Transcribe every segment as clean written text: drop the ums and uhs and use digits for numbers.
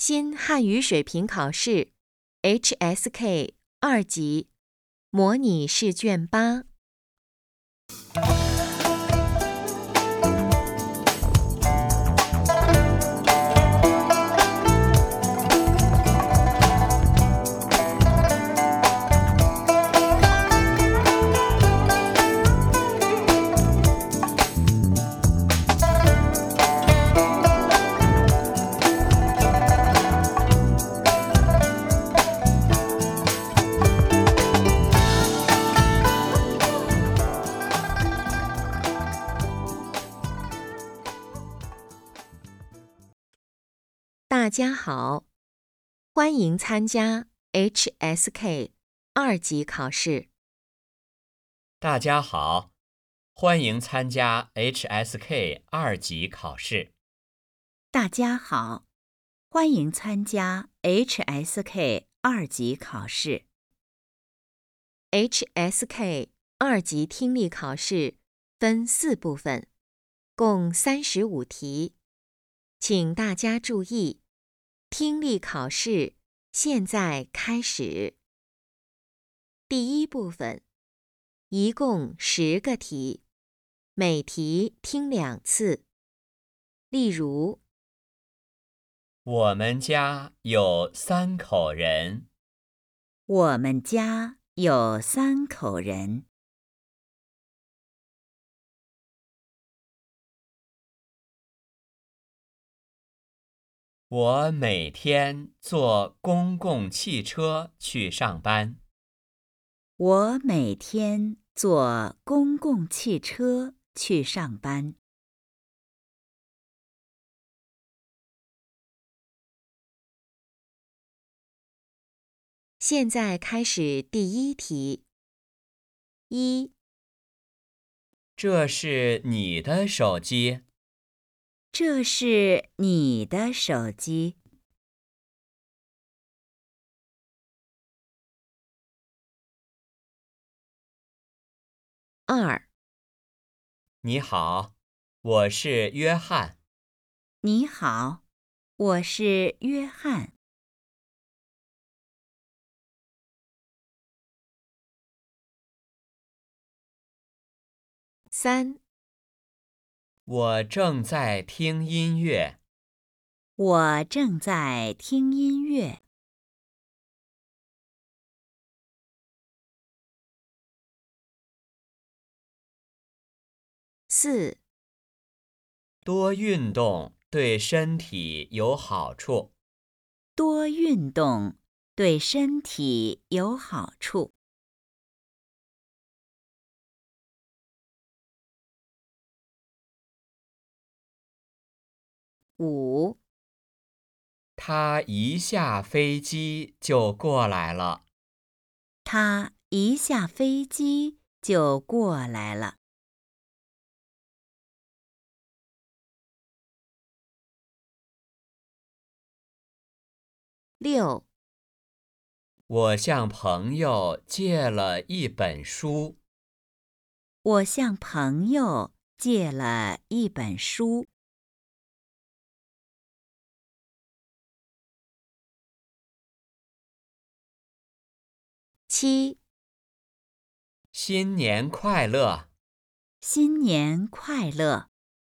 新汉语水平考试 HSK 2级模拟试卷8。大家好，欢迎参加 HSK 2级考试。 大家好，欢迎参加 HSK 2级考试。 大家好，欢迎参加 HSK 2级考试。 HSK 2级听力考试分4部分，共35题，请大家注意，听力考试现在开始。第一部分，一共10个题，每题听2次。例如， 我们家有3口人。 我们家有3口人。 我每天坐公共汽车去上班。 我每天坐公共汽车去上班。 现在开始第一题。1、 这是你的手机。 这是你的手机。 2、 你好，我是约翰。 你好，我是约翰。 3、 我正在听音乐。 我正在听音乐。 4、 多运动对身体有好处。 多运动对身体有好处。5、 他一下飞机就过来了。 他一下飞机就过来了。 6、 我向朋友借了一本书。 我向朋友借了一本书。 7、 新年快乐！ 新年快乐！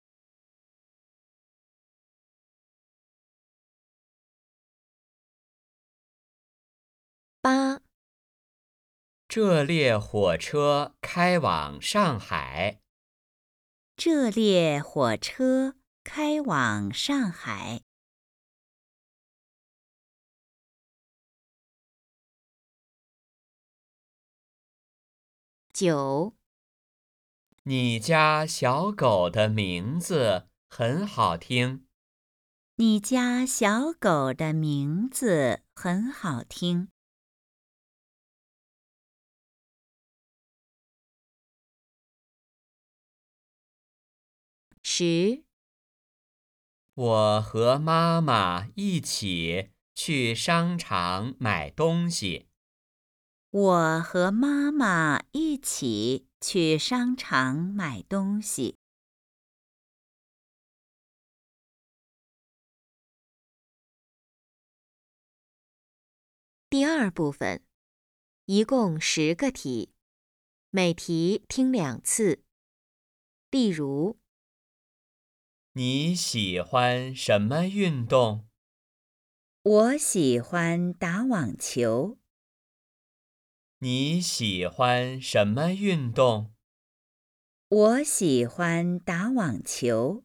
8、 这列火车开往上海。 这列火车开往上海。 9、 你家小狗的名字很好听。 你家小狗的名字很好听。 10、 我和妈妈一起去商场买东西。 我和妈妈一起去商场买东西。 第二部分，一共10个题，每题听2次。例如， 你喜欢什么运动？ 我喜欢打网球。 你喜欢什么运动？ 我喜欢打网球。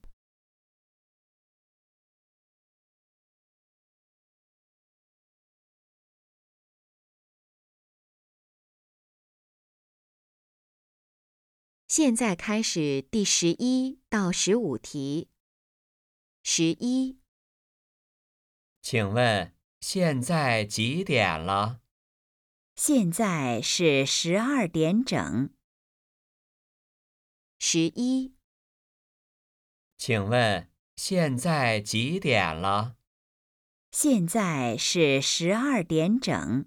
现在开始第11到15题。11， 请问现在几点了？ 现在是12点整。 11， 请问现在几点了？ 现在是12点整。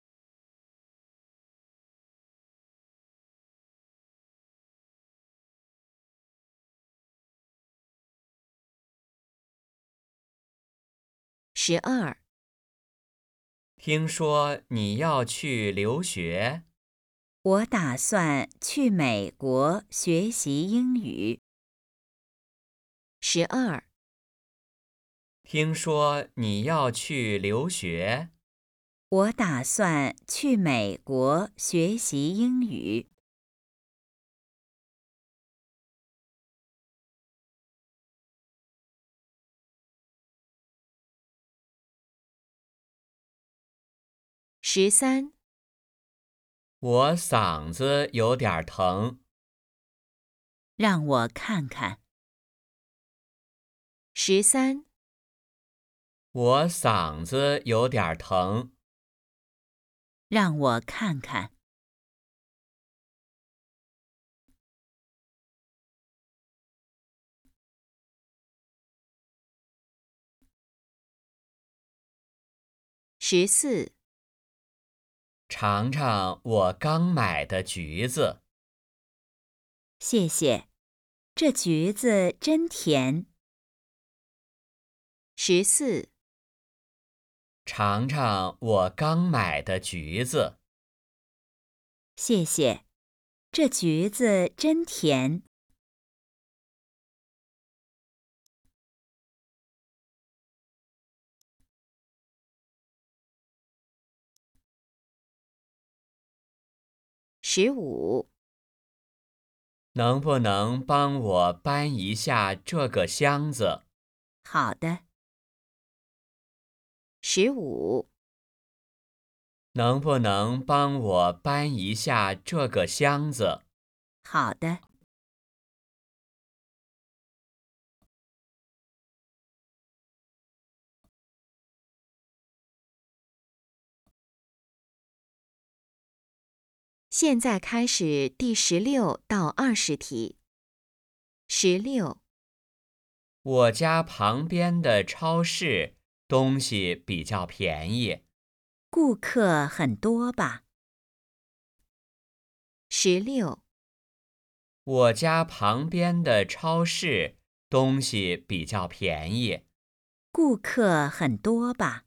12， 听说你要去留学， 我打算去美国学习英语。 12， 听说你要去留学， 我打算去美国学习英语。 13， 我嗓子有点疼。 让我看看。 13， 我嗓子有点疼。 让我看看。 14， 尝尝我刚买的橘子。 谢谢，这橘子真甜。 14， 尝尝我刚买的橘子。 谢谢，这橘子真甜。 15， 能不能帮我搬一下这个箱子？ 好的， 15， 能不能帮我搬一下这个箱子？ 好的。 现在开始第16到20题。16， 我家旁边的超市东西比较便宜。 顾客很多吧？ 16， 我家旁边的超市东西比较便宜。 顾客很多吧？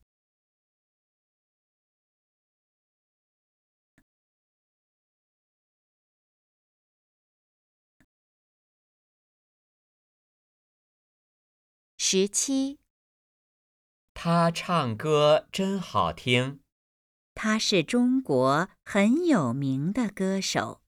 17， 他唱歌真好听。 他是中国很有名的歌手。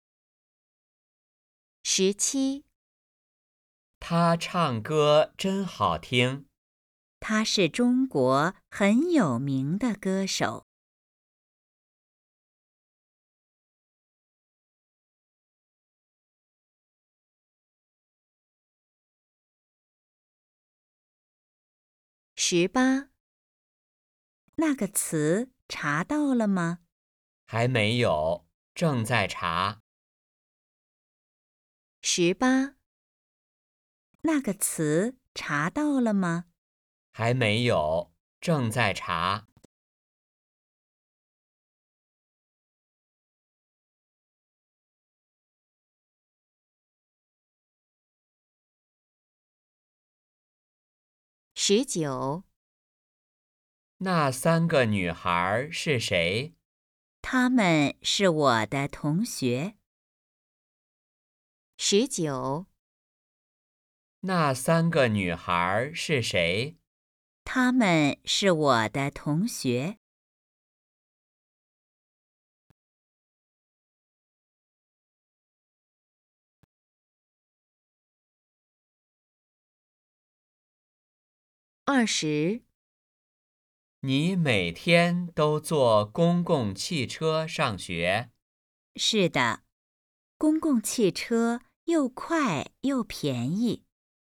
17， 他唱歌真好听。 他是中国很有名的歌手。 18， 那个词查到了吗？ 还没有，正在查。 18， 那个词查到了吗？ 还没有，正在查。 19， 那3个女孩是谁？ 她们是我的同学。 19、 那3个女孩是谁？ 她们是我的同学。 20、 你每天都坐公共汽车上学？ 是的，公共汽车又快又便宜。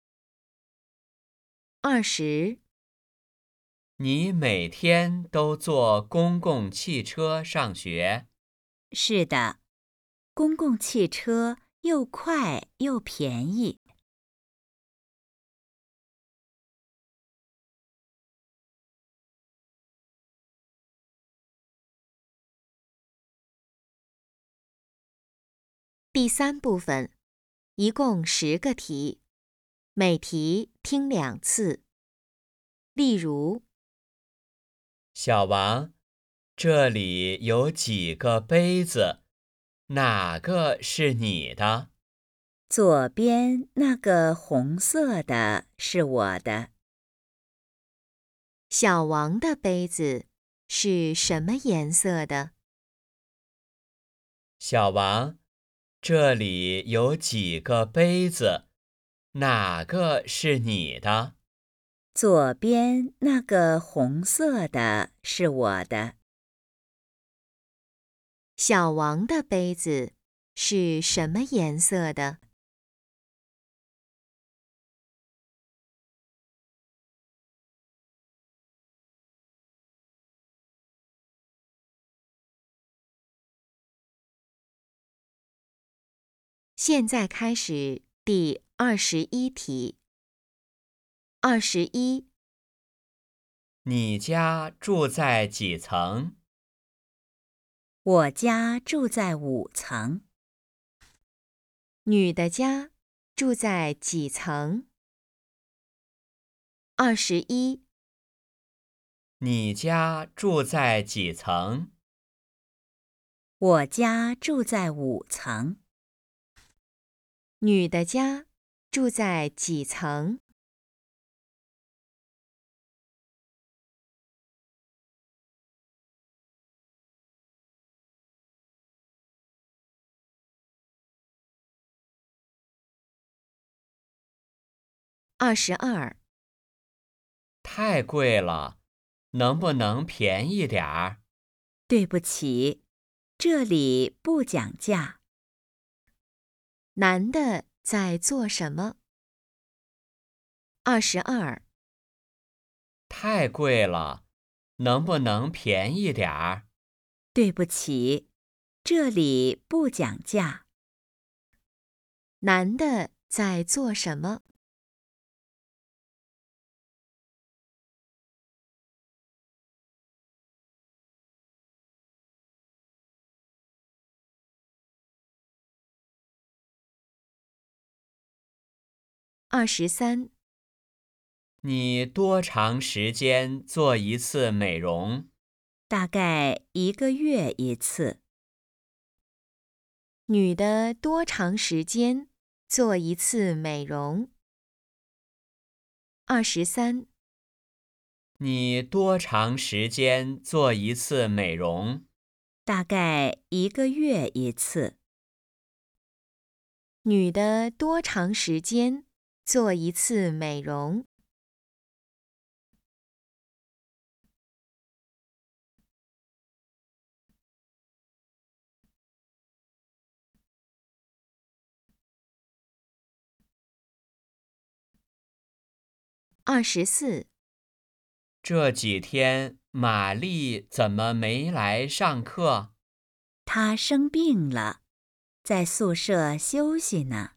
20、 你每天都坐公共汽车上学？ 是的，公共汽车又快又便宜。 第3部分，一共10个题，每题听2次。例如， 小王，这里有几个杯子，哪个是你的？ 左边那个红色的是我的。 小王的杯子是什么颜色的？ 小王，这里有几个杯子，哪个是你的？ 左边那个红色的是我的。 小王的杯子是什么颜色的现在开始第21题。21、 你家住在几层？ 我家住在5层。 女的家住在几层？21、 你家住在几层？ 我家住在5层。 女的家住在几层？22、 太贵了，能不能便宜点儿？ 对不起，这里不讲价。 男的在做什么？22、 太贵了，能不能便宜点儿？ 对不起，这里不讲价。 男的在做什么？23、 你多长时间做一次美容？ 大概1个月1次。 女的多长时间做一次美容？23、 你多长时间做一次美容？ 大概1个月1次。 女的多长时间做一次美容？24、 这几天玛丽怎么没来上课？ 她生病了，在宿舍休息呢。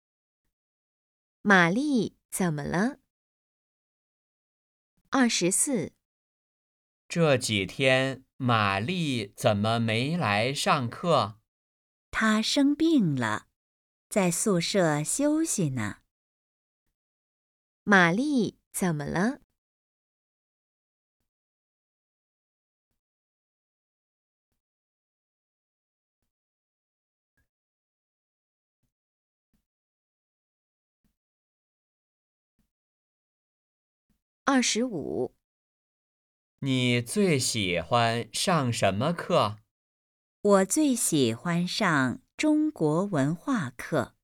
玛丽怎么了？24、 这几天玛丽怎么没来上课？ 她生病了，在宿舍休息呢。 玛丽怎么了 25。 你最喜欢上什么课？ 我最喜欢上中国文化课。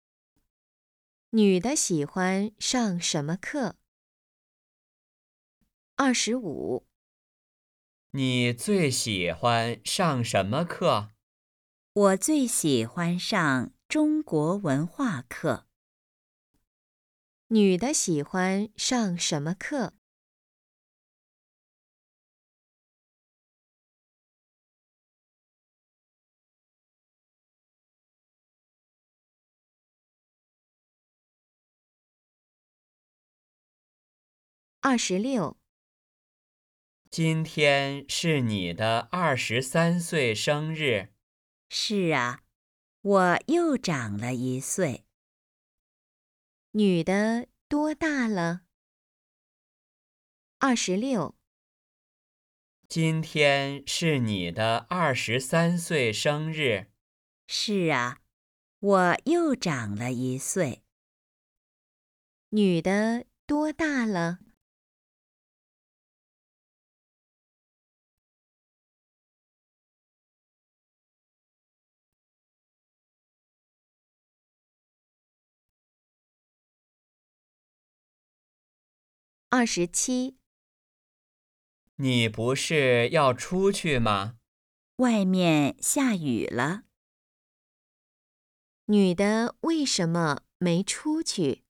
女的喜欢上什么课？25。 你最喜欢上什么课？ 我最喜欢上中国文化课。 女的喜欢上什么课？26。 今天是你的23岁生日。 是啊，我又长了1岁。 女的多大了？26。 今天是你的23岁生日。 是啊，我又长了1岁。 女的多大了？27。 你不是要出去吗？ 外面下雨了。 女的为什么没出去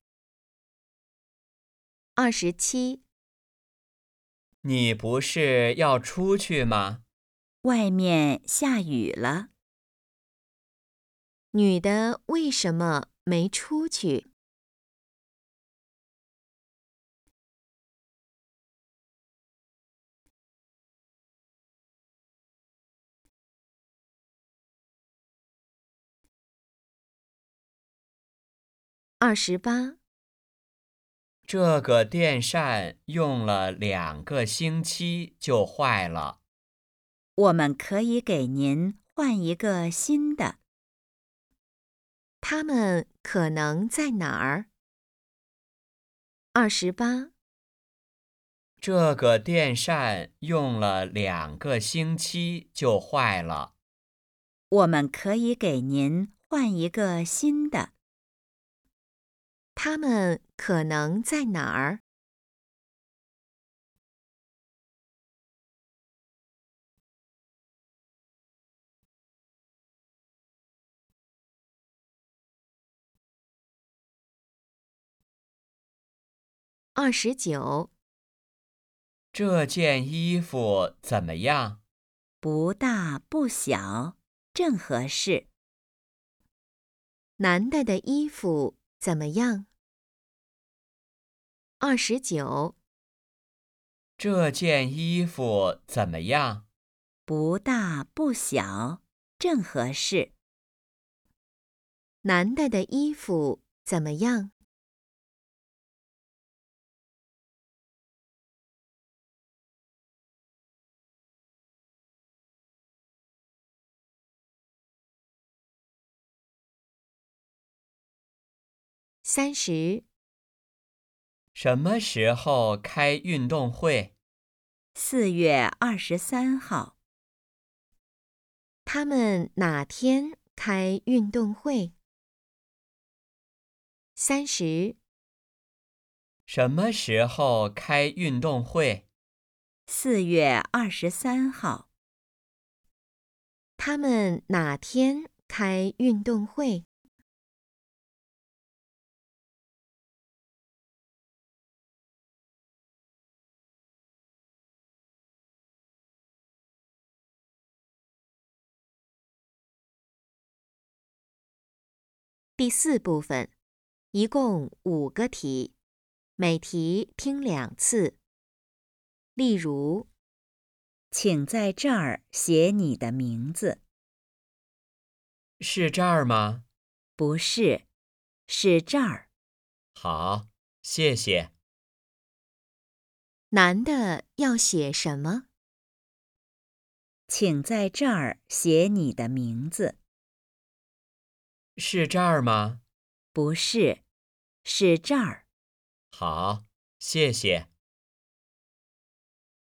？27。 你不是要出去吗？ 外面下雨了。 女的为什么没出去？28。 这个电扇用了2个星期就坏了。 我们可以给您换一个新的。 他们可能在哪儿？28。 这个电扇用了2个星期就坏了。 我们可以给您换一个新的。 他们可能在哪儿？29。 这件衣服怎么样？ 不大不小，正合适。 男的的衣服怎么样？29。 这件衣服怎么样？ 不大不小，正合适。 男的的衣服怎么样？30。 什么时候开运动会？ 4月23号。 他们哪天开运动会？30。 什么时候开运动会？ 4月23号。 他们哪天开运动会第4部分，一共5个题，每题听2次。例如， 请在这儿写你的名字。 是这儿吗？ 不是，是这儿。 好，谢谢。 男的要写什么？ 请在这儿写你的名字。 是这儿吗？ 不是，是这儿。 好，谢谢。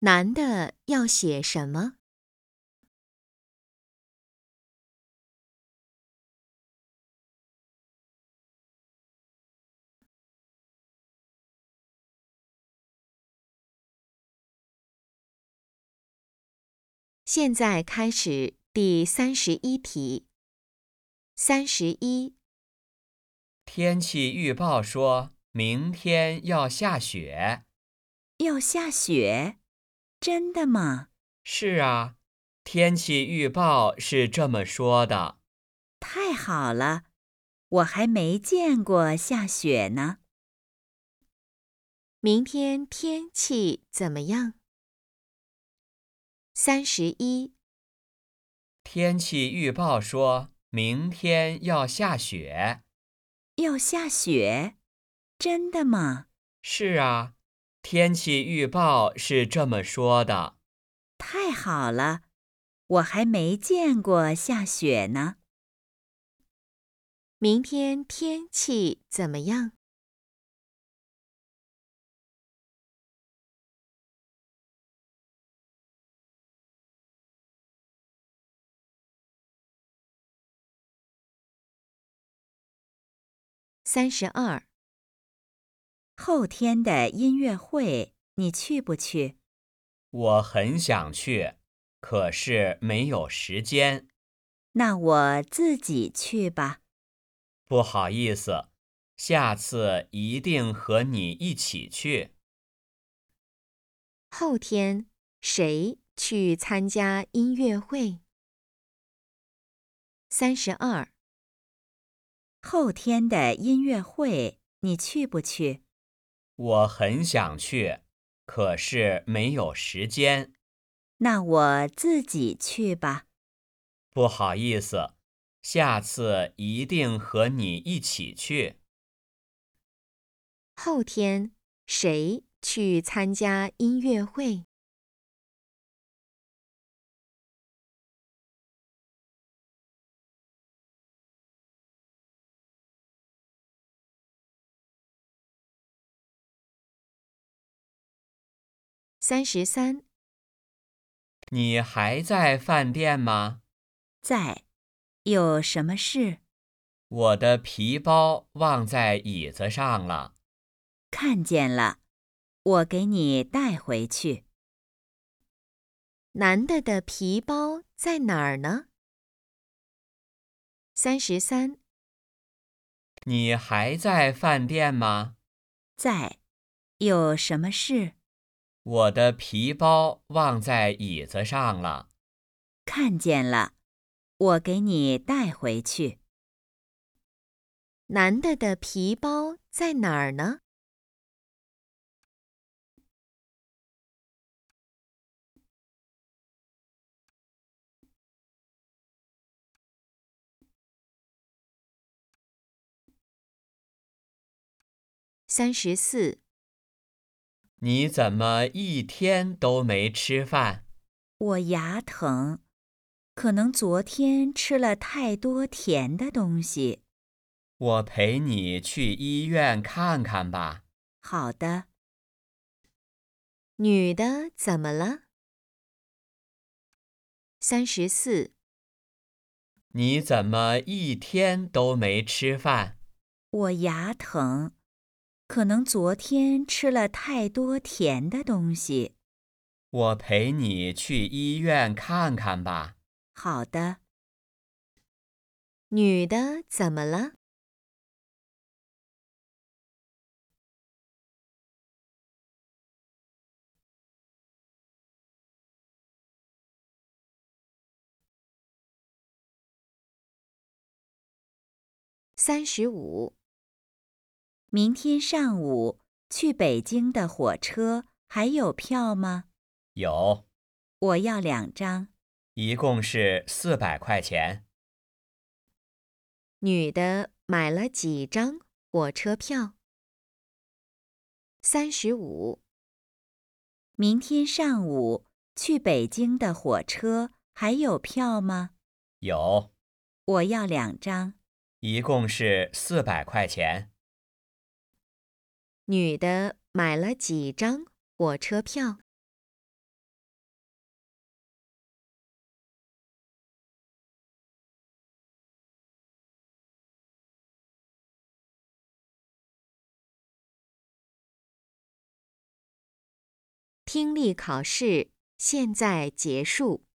男的要写什么？现在开始第31题。31， 天气预报说明天要下雪。 要下雪？真的吗？ 是啊，天气预报是这么说的。 太好了，我还没见过下雪呢。 明天天气怎么样？31， 天气预报说明天要下雪。 要下雪？真的吗？ 是啊，天气预报是这么说的。 太好了，我还没见过下雪呢。 明天天气怎么样？32， 后天的音乐会你去不去？ 我很想去，可是没有时间。 那我自己去吧。 不好意思，下次一定和你一起去。 后天谁去参加音乐会？32， 后天的音乐会你去不去？ 我很想去，可是没有时间。 那我自己去吧。 不好意思，下次一定和你一起去。 后天谁去参加音乐会？33， 你还在饭店吗？ 在，有什么事？ 我的皮包忘在椅子上了。 看见了，我给你带回去。 男的皮包在哪儿呢？33， 你还在饭店吗？ 在，有什么事？ 我的皮包忘在椅子上了。 看见了，我给你带回去。 男的皮包在哪儿呢？34， 你怎么一天都没吃饭？ 我牙疼，可能昨天吃了太多甜的东西。 我陪你去医院看看吧。 好的， 女的怎么了？34， 你怎么一天都没吃饭？ 我牙疼，可能昨天吃了太多甜的东西。 我陪你去医院看看吧。 好的， 女的怎么了？35， 明天上午去北京的火车还有票吗？ 有， 我要2张。 一共是400块钱。 女的买了几张火车票？35， 明天上午去北京的火车还有票吗？ 有， 我要2张。 一共是400块钱。 女的买了几张火车票听力考试现在结束。